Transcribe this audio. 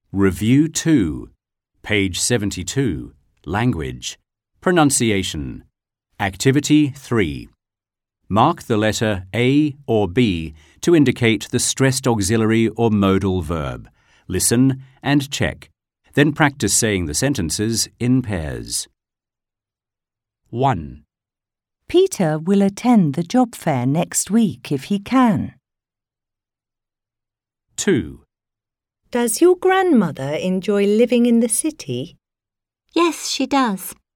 Review 2, page 72, Language, Pronunciation. Activity 3. Mark the letter A or B to indicate the stressed auxiliary or modal verb. Listen and check. Then practice saying the sentences in pairs. 1. Peter will attend the job fair next week if he can. 2. Does your grandmother enjoy living in the city? Yes, she does.